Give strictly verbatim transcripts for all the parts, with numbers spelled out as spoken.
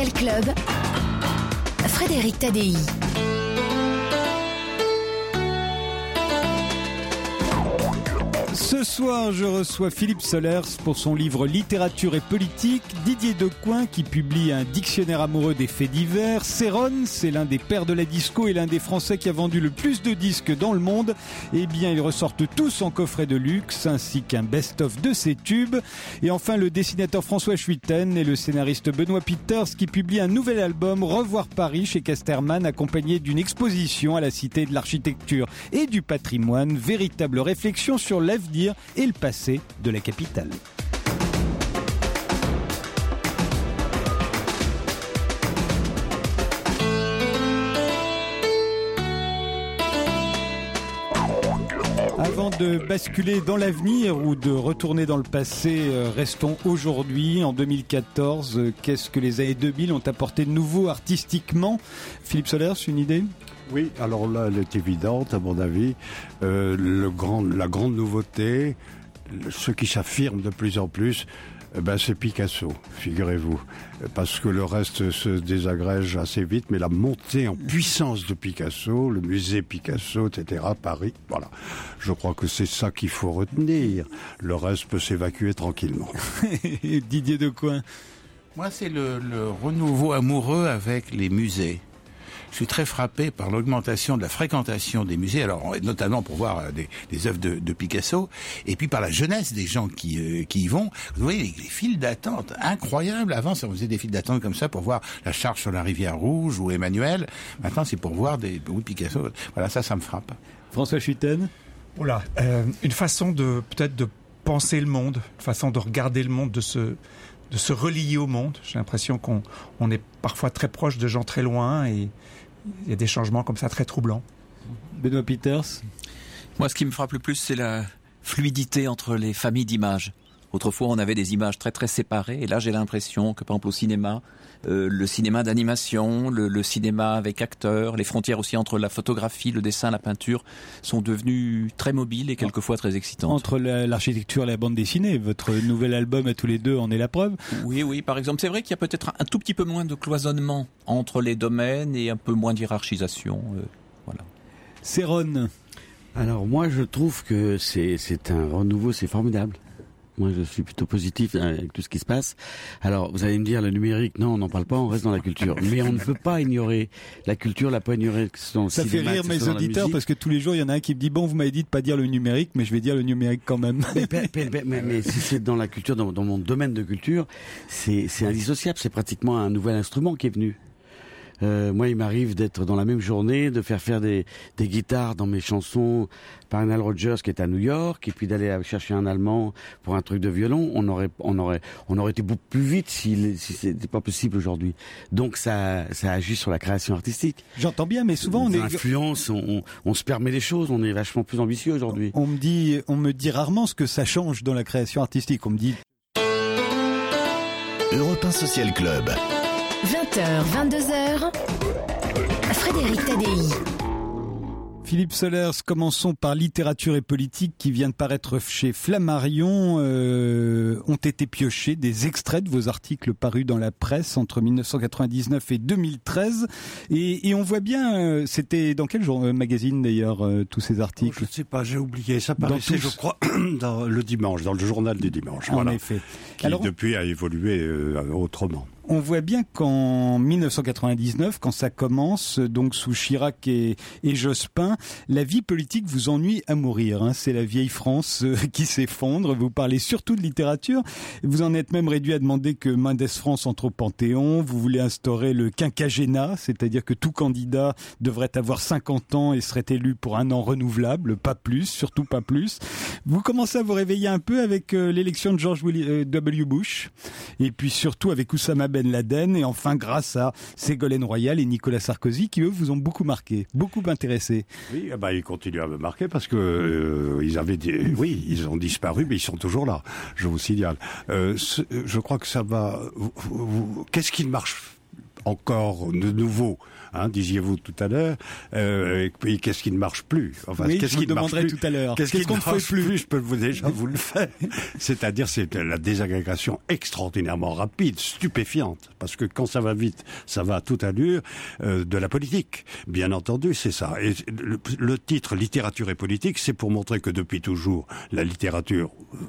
Social Club, Frédéric Tadei. Ce soir, je reçois Philippe Solers pour son livre Littérature et politique, Didier Decoing qui publie un dictionnaire amoureux des faits divers, Céron, c'est l'un des pères de la disco et l'un des Français qui a vendu le plus de disques dans le monde. Eh bien, ils ressortent tous en coffret de luxe, ainsi qu'un best-of de ses tubes. Et enfin, le dessinateur François Schuiten et le scénariste Benoît Peters qui publie un nouvel album, Revoir Paris, chez Casterman, accompagné d'une exposition à la Cité de l'Architecture et du Patrimoine, véritable réflexion sur l'avenir et le passé de la capitale. Avant de basculer dans l'avenir ou de retourner dans le passé, restons aujourd'hui, en deux mille quatorze. Qu'est-ce que les années deux mille ont apporté de nouveau artistiquement ? Philippe Solers, une idée ? Oui, alors là, elle est évidente, à mon avis. Euh, le grand, la grande nouveauté, ce qui s'affirme de plus en plus, eh ben, c'est Picasso, figurez-vous. Parce que le reste se désagrège assez vite, mais la montée en puissance de Picasso, le musée Picasso, et cetera, Paris, voilà. Je crois que c'est ça qu'il faut retenir. Le reste peut s'évacuer tranquillement. Didier Decoing. Moi, c'est le, le renouveau amoureux avec les musées. Je suis très frappé par l'augmentation de la fréquentation des musées, alors notamment pour voir des, des œuvres de, de Picasso, et puis par la jeunesse des gens qui, euh, qui y vont. Vous voyez, les, les files d'attente incroyables. Avant, on faisait des files d'attente comme ça pour voir La Charge sur la rivière Rouge ou Emmanuel. Maintenant, c'est pour voir des oui, Picasso. Voilà, ça, ça me frappe. François Schuiten. Oula, euh, une façon de peut-être de penser le monde, une façon de regarder le monde, de se de se relier au monde. J'ai l'impression qu'on on est parfois très proche de gens très loin et il y a des changements comme ça très troublants. Benoît Peters. Moi, ce qui me frappe le plus, c'est la fluidité entre les familles d'images. Autrefois, on avait des images très très séparées, et là, j'ai l'impression que, par exemple, au cinéma, euh, le cinéma d'animation, le, le cinéma avec acteurs, les frontières aussi entre la photographie, le dessin, la peinture, sont devenues très mobiles et quelquefois très excitantes. Entre la, l'architecture et la bande dessinée, votre nouvel album à tous les deux en est la preuve. Oui, oui, par exemple, c'est vrai qu'il y a peut-être un, un tout petit peu moins de cloisonnement entre les domaines et un peu moins d'hierarchisation. Euh, voilà. Céron. Alors moi, je trouve que c'est, c'est un renouveau, c'est formidable. Moi, je suis plutôt positif avec tout ce qui se passe. Alors, vous allez me dire, le numérique, non, on n'en parle pas, on reste dans la culture. Mais on ne peut pas ignorer la culture, la pas ignorer que ce dans le Ça cinéma, fait rire mes auditeurs parce que tous les jours, il y en a un qui me dit, bon, vous m'avez dit de pas dire le numérique, mais je vais dire le numérique quand même. Mais, mais, mais, mais, mais si c'est dans la culture, dans, dans mon domaine de culture, c'est, c'est indissociable. C'est pratiquement un nouvel instrument qui est venu. Euh, moi, il m'arrive d'être dans la même journée, de faire faire des, des guitares dans mes chansons par Nile Rodgers qui est à New York, et puis d'aller chercher un Allemand pour un truc de violon. On aurait, on aurait, on aurait été beaucoup plus vite si, si c'était pas possible aujourd'hui. Donc ça, ça agit sur la création artistique. J'entends bien, mais souvent on, on est influence, on, on, on se permet des choses, on est vachement plus ambitieux aujourd'hui. On me dit, on me dit rarement ce que ça change dans la création artistique. On me dit. Europe un Social Club. vingt heures, vingt-deux heures, Frédéric Tadei. Philippe Solers, commençons par Littérature et politique qui vient de paraître chez Flammarion. Euh, ont été piochés des extraits de vos articles parus dans la presse entre dix-neuf cent quatre-vingt-dix-neuf et deux mille treize. Et, et on voit bien, euh, c'était dans quel jour, euh, magazine d'ailleurs, euh, tous ces articles ? Oh, je ne sais pas, j'ai oublié. Ça paraissait, je crois, dans le dimanche, dans le journal du dimanche. En voilà. effet. Qui Alors, depuis a évolué euh, autrement. On voit bien qu'en dix-neuf cent quatre-vingt-dix-neuf, quand ça commence, donc sous Chirac et, et Jospin, la vie politique vous ennuie à mourir. Hein. C'est la vieille France euh, qui s'effondre. Vous parlez surtout de littérature. Vous en êtes même réduit à demander que Mendès France entre au Panthéon. Vous voulez instaurer le quinquagénat, c'est-à-dire que tout candidat devrait avoir cinquante ans et serait élu pour un an renouvelable, pas plus, surtout pas plus. Vous commencez à vous réveiller un peu avec euh, l'élection de George W. Bush, et puis surtout avec Oussama Ben Laden, et enfin grâce à Ségolène Royal et Nicolas Sarkozy qui eux vous ont beaucoup marqué, beaucoup intéressé. Oui, bah, ils continuent à me marquer parce que euh, ils avaient dit, oui, ils ont disparu, mais ils sont toujours là, je vous signale. Euh, je crois que ça va. Vous, vous, qu'est-ce qui marche encore de nouveau hein, disiez-vous tout à l'heure. Euh, et puis, qu'est-ce qui ne marche plus? Enfin, oui, qu'est-ce je vous qui ne marche demanderai plus tout à l'heure. Qu'est-ce, Qu'est-ce qui qu'on ne ne fait marche plus, plus Je peux vous déjà vous le faire. C'est-à-dire, c'est la désagrégation extraordinairement rapide, stupéfiante, parce que quand ça va vite, ça va à toute allure, euh, de la politique. Bien entendu, c'est ça. Et le, le titre littérature et politique, c'est pour montrer que depuis toujours, la littérature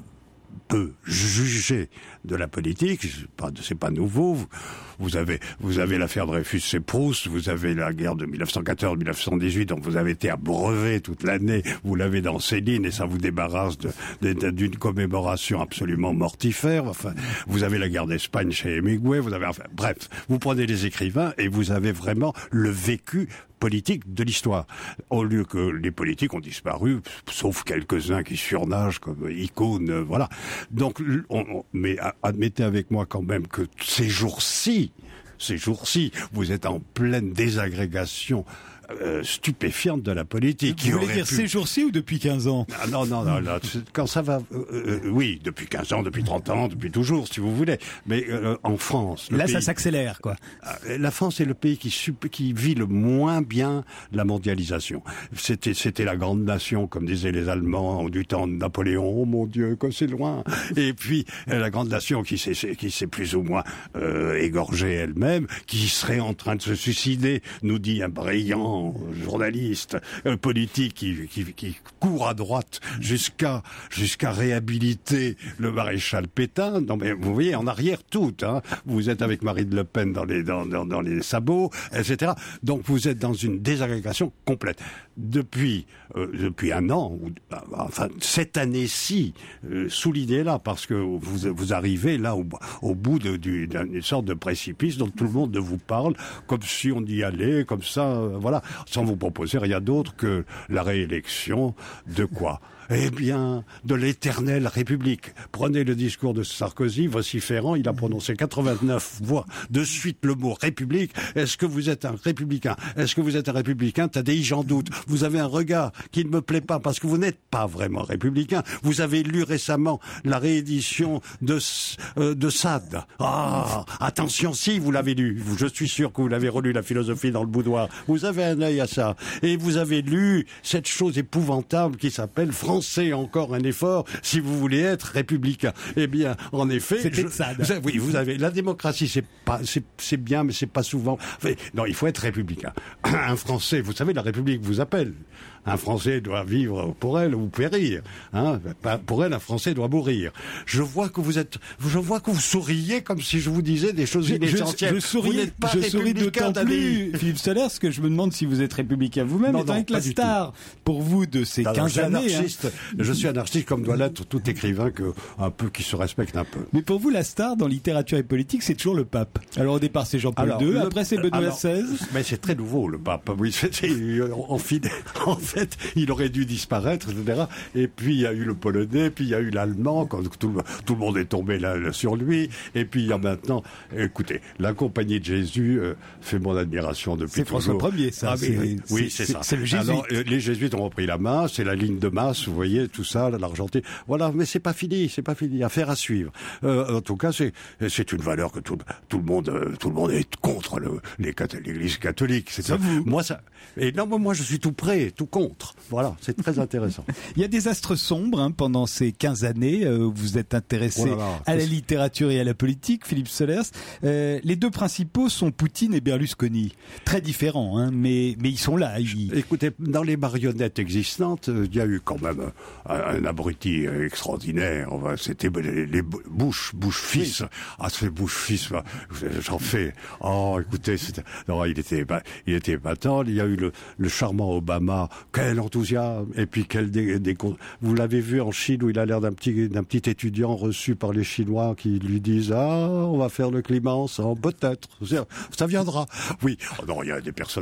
peut juger de la politique, c'est pas, c'est pas nouveau. Vous, vous avez, vous avez l'affaire Dreyfus et Proust, vous avez la guerre de mille neuf cent quatorze mille neuf cent dix-huit, donc vous avez été abreuvé toute l'année, vous l'avez dans Céline, et ça vous débarrasse de, de, d'une commémoration absolument mortifère. Enfin, vous avez la guerre d'Espagne chez Hemingway, vous avez, enfin, bref, vous prenez les écrivains et vous avez vraiment le vécu politique de l'histoire. Au lieu que les politiques ont disparu, sauf quelques-uns qui surnagent comme icônes, euh, voilà. Donc, on, on, mais admettez avec moi quand même que ces jours-ci, ces jours-ci, vous êtes en pleine désagrégation Euh, stupéfiante de la politique. Vous voulez dire pu... ces jours-ci ou depuis quinze ans? Ah, non, non, non, là, quand ça va... Euh, euh, oui, depuis quinze ans, depuis trente ans, depuis toujours, si vous voulez. Mais euh, en France... Là, pays, ça s'accélère, quoi. La France est le pays qui, qui vit le moins bien la mondialisation. C'était, c'était la grande nation, comme disaient les Allemands du temps de Napoléon. Oh mon Dieu, que c'est loin. Et puis, la grande nation qui s'est, qui s'est plus ou moins euh, égorgée elle-même, qui serait en train de se suicider, nous dit un brillant journaliste euh, politique qui, qui, qui court à droite jusqu'à jusqu'à réhabiliter le maréchal Pétain. Non mais vous voyez en arrière tout. Hein. Vous êtes avec Marine Le Pen dans les dans, dans, dans les sabots, et cetera. Donc vous êtes dans une désagrégation complète. Depuis euh, depuis un an, ou, enfin cette année-ci, euh, soulignez-la parce que vous vous arrivez là au, au bout de, du, d'une sorte de précipice dont tout le monde vous parle comme si on y allait, comme ça, euh, voilà. Sans vous proposer rien d'autre que la réélection de quoi? Eh bien, de l'éternelle République. Prenez le discours de Sarkozy, vociférant, il a prononcé quatre-vingt-neuf fois de suite le mot République. Est-ce que vous êtes un républicain? Est-ce que vous êtes un républicain? Tadei, j'en doute. Vous avez un regard qui ne me plaît pas parce que vous n'êtes pas vraiment républicain. Vous avez lu récemment la réédition de, euh, de Sade. Ah, attention, si vous l'avez lu. Je suis sûr que vous l'avez relu, la philosophie dans le boudoir. Vous avez un œil à ça. Et vous avez lu cette chose épouvantable qui s'appelle France. C'est encore un effort si vous voulez être républicain. Eh bien, en effet, c'était je, ça. Vous, oui, vous avez la démocratie, c'est pas, c'est, c'est bien, mais c'est pas souvent. Enfin, non, il faut être républicain. Un Français, vous savez, la République vous appelle. Un Français doit vivre pour elle ou périr. Hein. Pour elle, un Français doit mourir. Je vois que vous êtes, je vois que vous souriez comme si je vous disais des choses je, inessentielles. Je, je souris, vous n'êtes pas je souris d'autant plus, Philippe Sollers, parce que je me demande si vous êtes républicain vous-même. Non, étant non, que la star pour vous de ces non, quinze non, années. Anarchiste, hein. Je suis anarchiste comme doit l'être tout écrivain que, un peu, qui se respecte un peu. Mais pour vous, la star dans littérature et politique, c'est toujours le pape. Alors au départ, c'est Jean-Paul deux, le, après c'est Benoît seize. Mais c'est très nouveau, le pape. Oui, c'est, c'est, en, en fait, il aurait dû disparaître, et cetera. Et puis il y a eu le polonais, puis il y a eu l'allemand, quand tout, tout le monde est tombé là, là sur lui. Et puis il y a maintenant, écoutez, la Compagnie de Jésus euh, fait mon admiration depuis c'est toujours. C'est François Ier, ça. Ah, c'est, oui, c'est, oui, c'est, c'est ça. C'est le jésuite. Alors, euh, les jésuites ont repris la main, c'est la ligne de masse, vous voyez, tout ça, l'Argentine. Voilà, mais c'est pas fini, c'est pas fini. Affaire à suivre. Euh, en tout cas, c'est, c'est une valeur que tout, tout le monde, euh, tout le monde est contre le, les, l'Église catholique. C'est ça. Vous. Moi, ça. Et non, moi, je suis tout prêt, tout contre. Voilà, c'est très intéressant. Il y a des astres sombres hein, pendant ces quinze années. Euh, vous êtes intéressé oh là là, à la littérature et à la politique, Philippe Sollers. Euh, les deux principaux sont Poutine et Berlusconi. Très différents, hein, mais, mais ils sont là. Ils... Écoutez, dans les marionnettes existantes, il y a eu quand même un, un abruti extraordinaire. C'était les, les Bush, Bush fils. Oui. Ah, ce Bush fils, j'en fais. Oh, écoutez, c'était, non, il était, il était épatant. Il y a eu le, le charmant Obama. Quel enthousiasme. Et puis quel des, des, vous l'avez vu en Chine où il a l'air d'un petit, d'un petit étudiant reçu par les Chinois qui lui disent ah, on va faire le climat ensemble. Peut-être. Ça viendra. Oui. Oh non, il y a des personnalités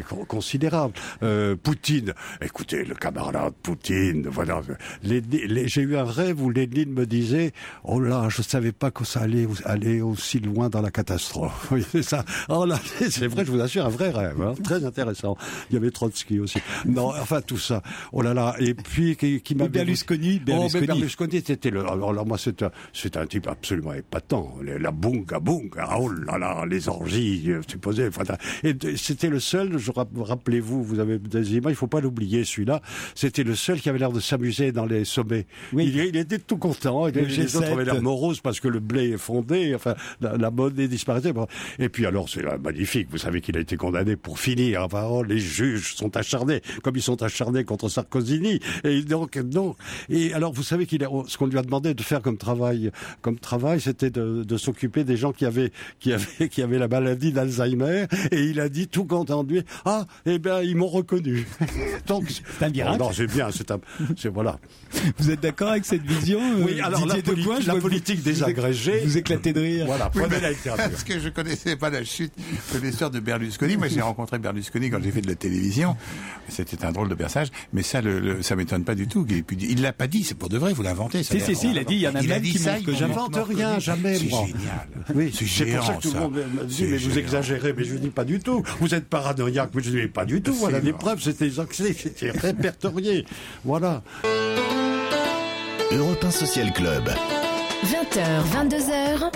considérable. Euh, Poutine, écoutez, le camarade Poutine, voilà. Les, les, j'ai eu un rêve où Lénine me disait, oh là, je savais pas que ça allait aller aussi loin dans la catastrophe. Oui, c'est ça. Oh là, c'est vrai, je vous assure, un vrai rêve, hein, très intéressant. Il y avait Trotsky aussi. Non, enfin tout ça. Oh là là. Et puis qui, qui m'a Berlusconi, Berlusconi. Oh, mais Berlusconi, c'était le. Alors, alors moi, c'est un, c'est un type absolument épatant. La bunga bunga. Oh là là, les orgies supposées. Enfin, et c'était le seul. Je rappelez-vous, vous avez des images. Il faut pas l'oublier, celui-là. C'était le seul qui avait l'air de s'amuser dans les sommets. Oui. Il, il était tout content. Les, les autres avaient l'air moroses parce que le blé est fondé. Enfin, la, la monnaie disparaissait. Et puis alors, c'est magnifique. Vous savez qu'il a été condamné pour finir. Enfin, oh, les juges sont acharnés, comme ils sont acharnés contre Sarkozy. Et donc, non. Et alors, vous savez qu'il a, ce qu'on lui a demandé de faire comme travail, comme travail, c'était de, de s'occuper des gens qui avaient, qui avaient, qui avaient la maladie d'Alzheimer. Et il a dit tout content de lui, ah, eh ben, ils m'ont reconnu. Donc, c'est un miracle. Non, c'est bien, c'est un, c'est voilà. Vous êtes d'accord avec cette vision? Oui, alors la, poli Decoing, la politique des agrégés. Vous éclatez de rire. Voilà, oui, prenez l'interview. Parce que je connaissais pas la chute de l'histoire de Berlusconi. Moi, j'ai rencontré Berlusconi quand j'ai fait de la télévision. C'était un drôle de personnage. Mais ça, le, le, ça m'étonne pas du tout. Il, il l'a pas dit, c'est pour de vrai, vous l'inventez. Si, si, si, il a dit, il y en a même qui montrent que j'invente rien, jamais. C'est génial. Oui, c'est pour ça que tout le monde me dit, mais vous exagérez, mais je dis pas du tout. Vous êtes paranoïaque, mais je dis pas du tout. Voilà, les preuves, c'était c'était répertorié. Voilà. Europe un Social Club. vingt heures, vingt-deux heures.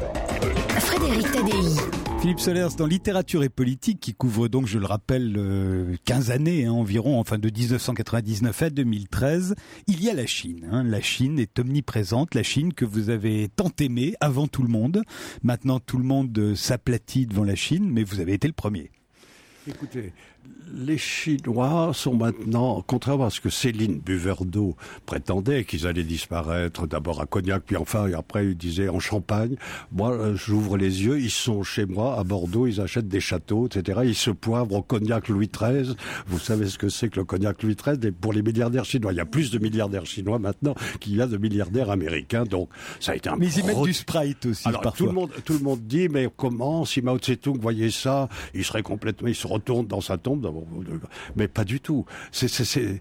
Frédéric Tadei. Philippe Solers, dans Littérature et politique, qui couvre donc, je le rappelle, euh, quinze années hein, environ, enfin de dix-neuf cent quatre-vingt-dix-neuf à deux mille treize, il y a la Chine. Hein. La Chine est omniprésente, la Chine que vous avez tant aimée avant tout le monde. Maintenant, tout le monde s'aplatit devant la Chine, mais vous avez été le premier. Écoutez, les Chinois sont maintenant, contrairement à ce que Céline Buveur d'eau prétendait, qu'ils allaient disparaître d'abord à Cognac, puis enfin, et après, ils disaient en Champagne. Moi, j'ouvre les yeux, ils sont chez moi, à Bordeaux, ils achètent des châteaux, et cetera. Ils se poivrent au Cognac Louis treize. Vous savez ce que c'est que le Cognac Louis treize pour les milliardaires chinois. Il y a plus de milliardaires chinois maintenant qu'il y a de milliardaires américains, donc ça a été un... Mais ils y mettent du Sprite aussi, alors, parfois. Tout le monde, tout le monde dit, mais comment, si Mao Tse-tung voyait ça, il serait complètement, il se retourne dans sa tombe, mais pas du tout. C'est, c'est, c'est...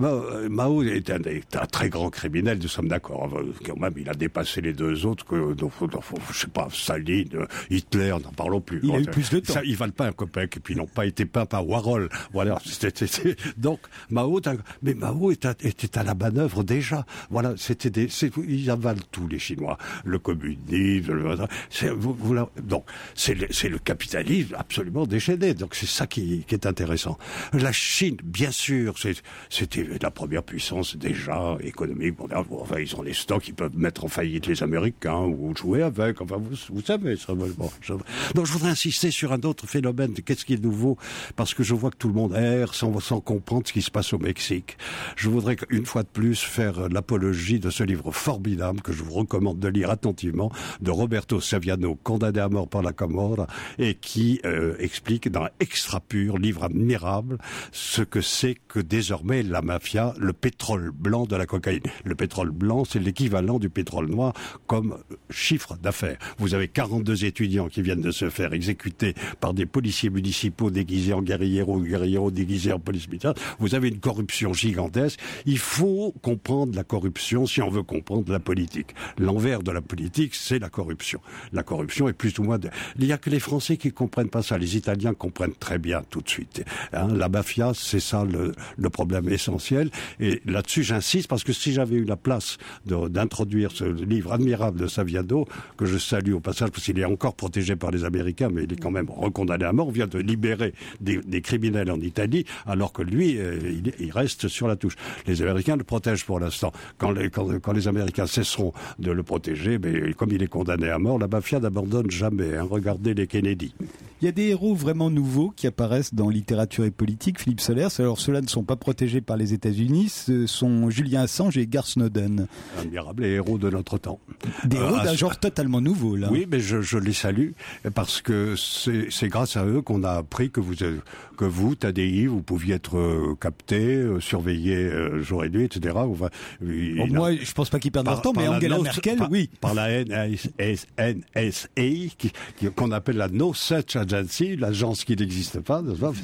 Mao est un, est un très grand criminel, nous sommes d'accord. Quand même, il a dépassé les deux autres, que, je sais pas, Staline, Hitler, n'en parlons plus. Il a eu plus de temps. Ça, ils valent pas un copec, et puis ils n'ont pas été peints par Warhol. Voilà. C'était, c'était, donc, Mao, mais Mao était, était à la manœuvre déjà. Voilà, c'était des, c'est, ils avalent tous les Chinois. Le communisme, le, c'est, vous, vous, donc, c'est le, c'est le capitalisme absolument déchaîné. Donc, c'est ça qui, qui est intéressant. La Chine, bien sûr, c'est, c'était la première puissance déjà économique mondiale. Enfin, ils ont des stocks, ils peuvent mettre en faillite les Américains ou jouer avec. Enfin, vous, vous savez. Ça, bon, je... Donc, je voudrais insister sur un autre phénomène. Qu'est-ce qui est nouveau? Parce que je vois que tout le monde erre sans, sans comprendre ce qui se passe au Mexique. Je voudrais une fois de plus faire l'apologie de ce livre formidable que je vous recommande de lire attentivement, de Roberto Saviano, condamné à mort par la Camorra, et qui euh, explique dans Extra Pur, livre admirable, ce que c'est que désormais la mafia, le pétrole blanc de la cocaïne. Le pétrole blanc, c'est l'équivalent du pétrole noir comme chiffre d'affaires. Vous avez quarante-deux étudiants qui viennent de se faire exécuter par des policiers municipaux déguisés en guerrieros, guerrieros déguisés en police militaire. Vous avez une corruption gigantesque. Il faut comprendre la corruption si on veut comprendre la politique. L'envers de la politique, c'est la corruption. La corruption est plus ou moins... De... Il n'y a que les Français qui comprennent pas ça. Les Italiens comprennent très bien tout de suite. Hein, la mafia, c'est ça le, le problème essentiel. Et là-dessus, j'insiste, parce que si j'avais eu la place de, d'introduire ce livre admirable de Saviano, que je salue au passage, parce qu'il est encore protégé par les Américains, mais il est quand même recondamné à mort. On vient de libérer des, des criminels en Italie, alors que lui, euh, il, il reste sur la touche. Les Américains le protègent pour l'instant. Quand les, quand, quand les Américains cesseront de le protéger, mais comme il est condamné à mort, la mafia n'abandonne jamais. Hein. Regardez les Kennedy. Il y a des héros vraiment nouveaux qui apparaissent dans littérature et politique, Philippe Solers. Alors ceux-là ne sont pas protégés par les États-Unis, ce sont Julian Assange et Garth Snowden. Admirables héros de notre temps. Des héros euh, d'un genre totalement nouveau, là. Oui, mais je, je les salue, parce que c'est, c'est grâce à eux qu'on a appris que vous, que vous, Tadei, vous pouviez être euh, capté, euh, surveillé euh, jour et nuit, et cetera. Enfin, il, bon, moi, a, je pense pas qu'ils perdent leur temps, mais Angela no, Merkel, par, oui. Par la N S A, qui, qui, qu'on appelle la No Such Agency, l'agence qui n'existe pas,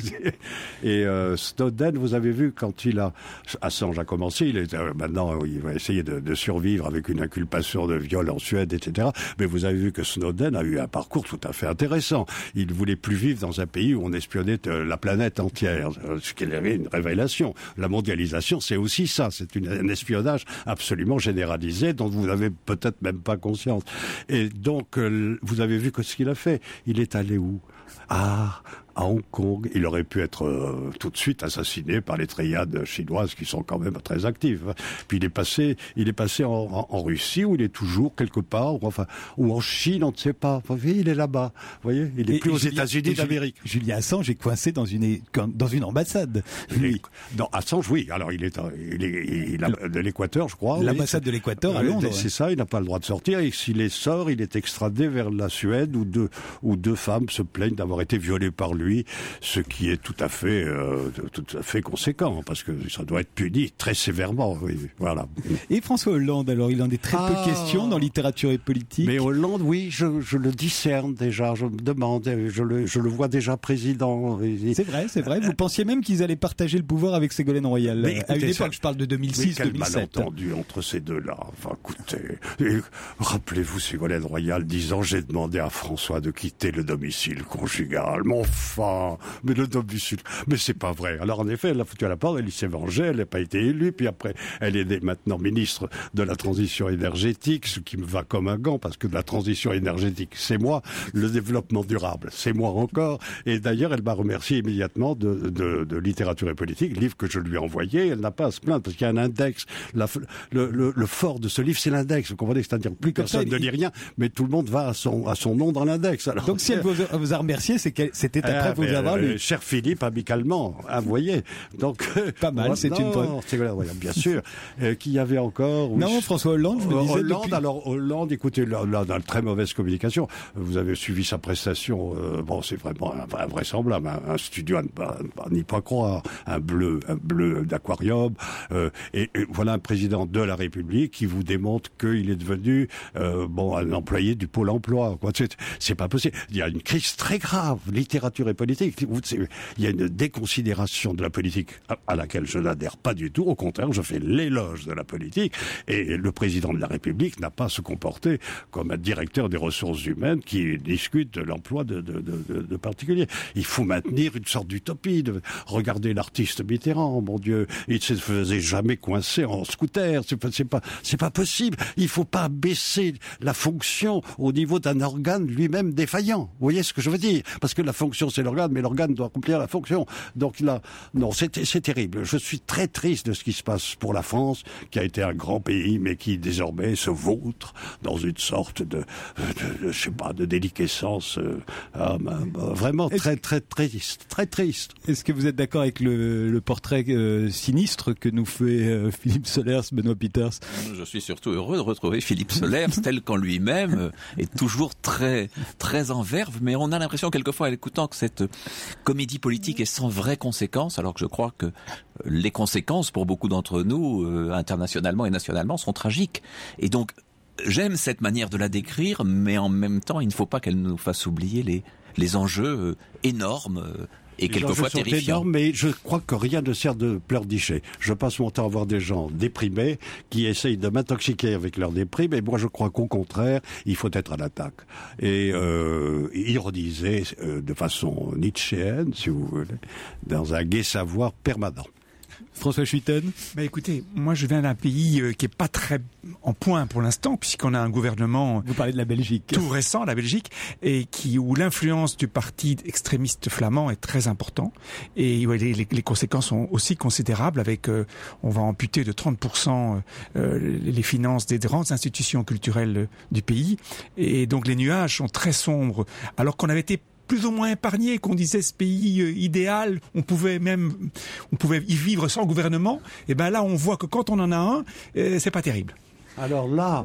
Et euh, Snowden, vous avez vu, quand il a... Assange a commencé, il est, euh, maintenant il va essayer de, de survivre avec une inculpation de viol en Suède, et cetera. Mais vous avez vu que Snowden a eu un parcours tout à fait intéressant. Il ne voulait plus vivre dans un pays où on espionnait la planète entière, ce qui est une révélation. La mondialisation, c'est aussi ça, c'est une, un espionnage absolument généralisé dont vous n'avez peut-être même pas conscience. Et donc, euh, vous avez vu que ce qu'il a fait, il est allé où ? Ah, à Hong Kong, il aurait pu être euh, tout de suite assassiné par les triades chinoises qui sont quand même très actives. Puis il est passé, il est passé en, en, en Russie où il est toujours quelque part, ou enfin, ou en Chine, on ne sait pas. Vous voyez, il est là-bas. Vous voyez, il est et, plus et aux Julia, États-Unis d'Amérique. Julia Assange est coincé dans une dans une ambassade. Lui. Dans Assange, oui. Alors il est, il est, il a, de l'Équateur, je crois. L'ambassade oui, de l'Équateur à Londres. C'est ouais. ça. Il n'a pas le droit de sortir. Et s'il est sort, il est extradé vers la Suède où deux où deux femmes se plaignent d'avoir été violées par lui, ce qui est tout à fait, euh, tout à fait conséquent, parce que ça doit être puni très sévèrement. Oui, voilà. Et François Hollande, alors il en est très ah, peu question dans littérature et politique. Mais Hollande, oui, je, je le discerne déjà, je me demande, je le, je le vois déjà président. C'est vrai, c'est vrai. Vous pensiez même qu'ils allaient partager le pouvoir avec Ségolène Royal. Mais écoutez, à une époque, ça, je parle de deux mille six deux mille sept. Quel malentendu entre ces deux-là. Enfin, écoutez, rappelez-vous Ségolène Royal disant, j'ai demandé à François de quitter le domicile conjugal. Mon enfin, mais le domicile, mais c'est pas vrai. Alors en effet, elle l'a foutu à la porte, elle s'est vengée, elle n'a pas été élue, puis après, elle est maintenant ministre de la transition énergétique, ce qui me va comme un gant, parce que de la transition énergétique, c'est moi, le développement durable, c'est moi encore, et d'ailleurs, elle m'a remercié immédiatement de, de, de littérature et politique, livre que je lui ai envoyé, elle n'a pas à se plaindre, parce qu'il y a un index, la, le, le, le fort de ce livre, c'est l'index, vous comprenez, c'est-à-dire plus personne ne lit rien, mais tout le monde va à son, à son nom dans l'index. Alors, donc si elle vous a, vous a remercié, c'est que c'était après ah, vous avoir lu. Euh, cher Philippe, amicalement, hein, vous voyez. Donc, pas mal, c'est une bonne. Bien sûr. euh, Qui y avait encore. Non, oui, François Hollande, je me disais. Hollande, depuis... alors Hollande, écoutez, là, là, dans la très mauvaise communication, vous avez suivi sa prestation. Euh, bon, c'est vraiment invraisemblable. Un, un studio à ne pas, n'y pas croire. Un bleu, un bleu d'aquarium. Euh, et, et voilà un président de la République qui vous démontre qu'il est devenu, euh, bon, un employé du Pôle emploi. Quoi. C'est, c'est pas possible. Il y a une crise très grave, littérature et politique. Il y a une déconsidération de la politique à laquelle je n'adhère pas du tout. Au contraire, je fais l'éloge de la politique. Et le président de la République n'a pas à se comporter comme un directeur des ressources humaines qui discute de l'emploi de, de, de, de particuliers. Il faut maintenir une sorte d'utopie. De... Regardez l'artiste Mitterrand, mon Dieu. Il ne se faisait jamais coincer en scooter. C'est pas, c'est pas, c'est pas possible. Il ne faut pas baisser la fonction au niveau d'un organe lui-même défaillant. Vous voyez ce que je veux dire? Parce que la fonction, c'est l'organe, mais l'organe doit accomplir la fonction. Donc là, non, c'est, c'est terrible. Je suis très triste de ce qui se passe pour la France, qui a été un grand pays, mais qui désormais se vautre dans une sorte de, de, de je sais pas, de déliquescence euh, euh, vraiment très, très, très triste, très triste. Est-ce que vous êtes d'accord avec le, le portrait euh, sinistre que nous fait euh, Philippe Solers, Benoît Peters? Je suis surtout heureux de retrouver Philippe Solers, tel qu'en lui-même est toujours très, très en verve, mais on a l'impression quelquefois, en écoutant, que cette comédie politique est sans vraies conséquences, alors que je crois que les conséquences pour beaucoup d'entre nous, euh, internationalement et nationalement, sont tragiques. Et donc, j'aime cette manière de la décrire, mais en même temps, il ne faut pas qu'elle nous fasse oublier les, les enjeux euh, énormes euh, et les quelquefois terrifiants. Énormes, mais je crois que rien ne sert de pleurnicher. Je passe mon temps à voir des gens déprimés qui essayent de m'intoxiquer avec leur déprime, et moi je crois qu'au contraire, il faut être à l'attaque. Et euh, ironiser euh, de façon nietzschéenne, si vous voulez, dans un gai savoir permanent. François Schuiten. Bah écoutez, moi je viens d'un pays euh, qui est pas très en point pour l'instant, puisqu'on a un gouvernement. Vous parlez de la Belgique. Tout récent, la Belgique, et qui où l'influence du parti extrémiste flamand est très important, et ouais, les, les conséquences sont aussi considérables. Avec, euh, on va amputer de trente pour cent euh, les finances des grandes institutions culturelles du pays, et donc les nuages sont très sombres, alors qu'on avait été plus ou moins épargné, qu'on disait ce pays euh, idéal, on pouvait même, on pouvait y vivre sans gouvernement. Et ben là, on voit que quand on en a un, euh, c'est pas terrible. Alors là,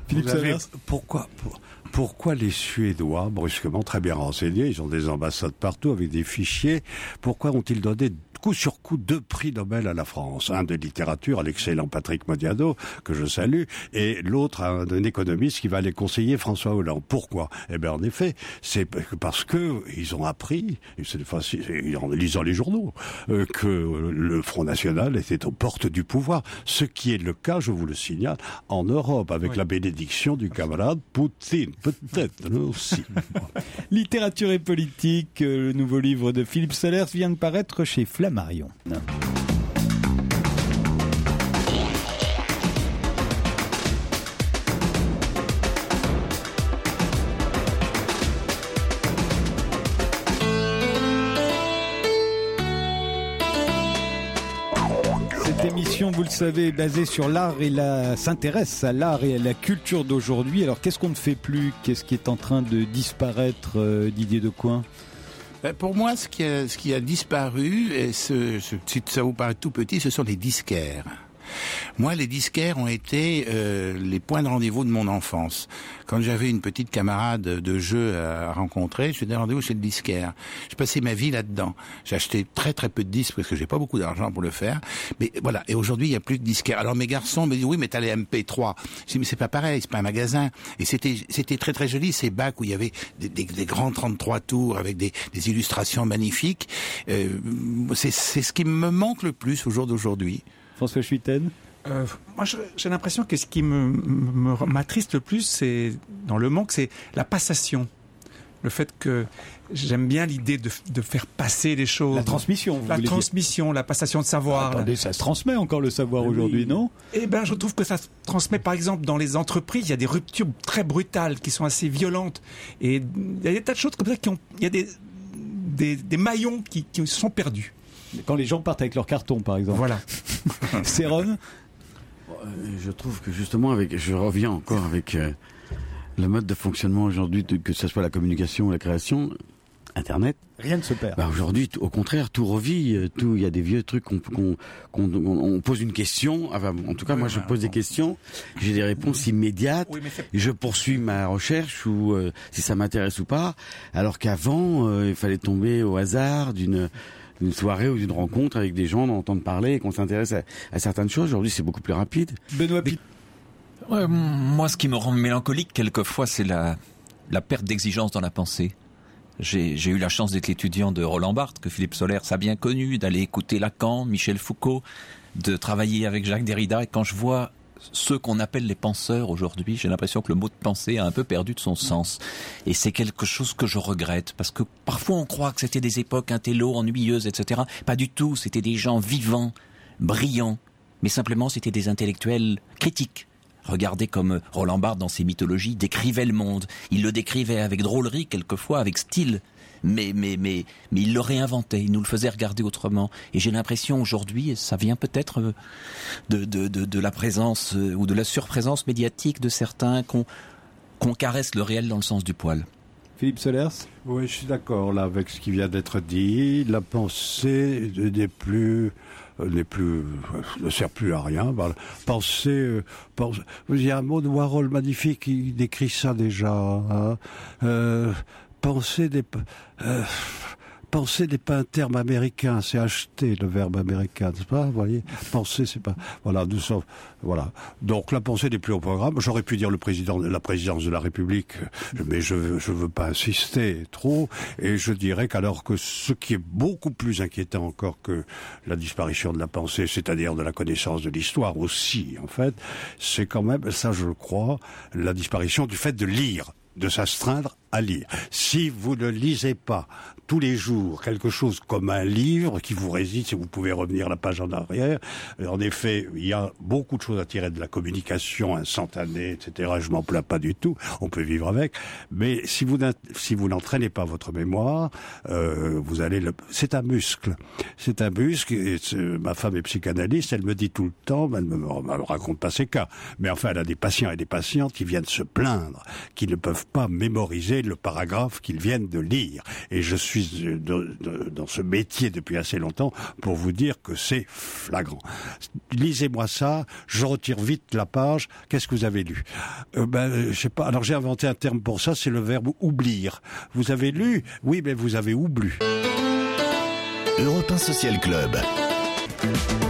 Philippe Vous avez- Solers. Pourquoi pour- Pourquoi les Suédois, brusquement très bien renseignés, ils ont des ambassades partout avec des fichiers, pourquoi ont-ils donné coup sur coup deux prix Nobel à la France? Un de littérature à l'excellent Patrick Modiano, que je salue, et l'autre à un, un économiste qui va aller conseiller François Hollande. Pourquoi? Eh bien, en effet, c'est parce que ils ont appris, et c'est facile, en lisant les journaux, euh, que le Front National était aux portes du pouvoir. Ce qui est le cas, je vous le signale, en Europe, avec Oui. la bénédiction du camarade Poutine. Peut-être, là aussi. Littérature et politique, euh, le nouveau livre de Philippe Solers vient de paraître chez Flammarion. Cette émission, vous le savez, est basée sur l'art et la s'intéresse à l'art et à la culture d'aujourd'hui. Alors, qu'est-ce qu'on ne fait plus? Qu'est-ce qui est en train de disparaître, euh, Didier Decoing? Ben, pour moi, ce qui a, ce qui a disparu, et ce, ce, si ça vous paraît tout petit, ce sont les disquaires. Moi, les disquaires ont été euh, les points de rendez-vous de mon enfance. Quand j'avais une petite camarade de jeu à rencontrer, je faisais rendez-vous chez le disquaire. Je passais ma vie là-dedans. J'ai acheté très très peu de disques parce que j'ai pas beaucoup d'argent pour le faire. Mais voilà. Et aujourd'hui, il y a plus de disquaires. Alors mes garçons me disent oui, mais t'as les M P trois. Je dis mais c'est pas pareil, c'est pas un magasin. Et c'était c'était très très joli ces bacs où il y avait des, des, des grands trente-trois tours avec des, des illustrations magnifiques. Euh, c'est c'est ce qui me manque le plus au jour d'aujourd'hui. François Schuiten? Euh, moi, je- j'ai l'impression que ce qui me, me- m'attriste le plus, c'est dans le manque, c'est la passation. Le fait que j'aime bien l'idée de, de faire passer les choses. La transmission, vous La voulez dire. transmission, la passation de savoir. Attendez, ça se transmet encore le savoir Oui. aujourd'hui, non? Eh ben, je trouve que ça se transmet, par exemple, dans les entreprises. Il y a des ruptures très brutales qui sont assez violentes. Et il y a des tas de choses comme ça qui ont, il y a des, des, des maillons qui, qui sont perdus. Quand les gens partent avec leur carton, par exemple. Voilà. Céron? Euh, Je trouve que justement, avec, je reviens encore avec euh, le mode de fonctionnement aujourd'hui, de- que ce soit la communication ou la création, Internet. Rien ne se perd. Bah aujourd'hui, t- au contraire, tout revit. euh, Tout, il y a des vieux trucs qu'on, qu'on, qu'on, on on pose une question. Enfin, en tout cas, Oui, moi, je voilà, pose des bon. questions. J'ai des réponses immédiates. Oui, mais c'est- Je poursuis ma recherche ou euh, si ça m'intéresse ou pas. Alors qu'avant, euh, il fallait tomber au hasard d'une d'une soirée ou d'une rencontre avec des gens, d'entendre parler et qu'on s'intéresse à, à certaines choses. Aujourd'hui, c'est beaucoup plus rapide. Benoît Pit- Ouais, moi, ce qui me rend mélancolique quelquefois, c'est la, la perte d'exigence dans la pensée. J'ai, j'ai eu la chance d'être l'étudiant de Roland Barthes, que Philippe Solers a bien connu, d'aller écouter Lacan, Michel Foucault, de travailler avec Jacques Derrida. Et quand je vois ceux qu'on appelle les penseurs aujourd'hui, j'ai l'impression que le mot de pensée a un peu perdu de son sens. Et c'est quelque chose que je regrette, parce que parfois on croit que c'était des époques intello, ennuyeuses, et cetera. Pas du tout, c'était des gens vivants, brillants, mais simplement c'était des intellectuels critiques. Regardez comme Roland Barthes, dans ses mythologies, décrivait le monde. Il le décrivait avec drôlerie, quelquefois, avec style. Mais, mais, mais, mais il le réinventait, il nous le faisait regarder autrement. Et j'ai l'impression aujourd'hui, et ça vient peut-être euh, de, de, de, de la présence euh, ou de la surprésence médiatique de certains qu'on, qu'on caresse le réel dans le sens du poil. Philippe Solers? Oui, je suis d'accord là avec ce qui vient d'être dit. La pensée n'est plus euh, n'est plus euh, ne sert plus à rien. Voilà. Penser, euh, pense- il y a un mot de Warhol magnifique qui décrit ça déjà. Hein. Euh, penser des euh, penser n'est pas un terme américain, c'est acheter le verbe américain, n'est-ce pas? Vous voyez, penser, c'est pas. Voilà, nous sommes. Voilà. Donc la pensée n'est plus au programme. J'aurais pu dire le président, la présidence de la République, mais je je veux pas insister trop. Et je dirais qu'alors que ce qui est beaucoup plus inquiétant encore que la disparition de la pensée, c'est-à-dire de la connaissance de l'histoire aussi, en fait, c'est quand même, ça je le crois, la disparition du fait de lire, de s'astreindre à lire. Si vous ne lisez pas tous les jours quelque chose comme un livre qui vous résiste, si vous pouvez revenir la page en arrière, en effet, il y a beaucoup de choses à tirer de la communication instantanée, et cetera. Je m'en plains pas du tout, on peut vivre avec. Mais si vous si vous n'entraînez pas votre mémoire, euh, vous allez le. C'est un muscle, c'est un muscle. Et ma femme est psychanalyste, elle me dit tout le temps, elle me, me raconte pas ses cas, mais enfin, elle a des patients et des patientes qui viennent se plaindre, qui ne peuvent pas mémoriser le paragraphe qu'ils viennent de lire. Et je suis de, de, dans ce métier depuis assez longtemps pour vous dire que c'est flagrant. Lisez-moi ça, je retire vite la page. Qu'est-ce que vous avez lu ? euh, Ben, je sais pas. Alors j'ai inventé un terme pour ça, c'est le verbe oublier. Vous avez lu ? Oui, mais vous avez oublié. Europe un Social Club.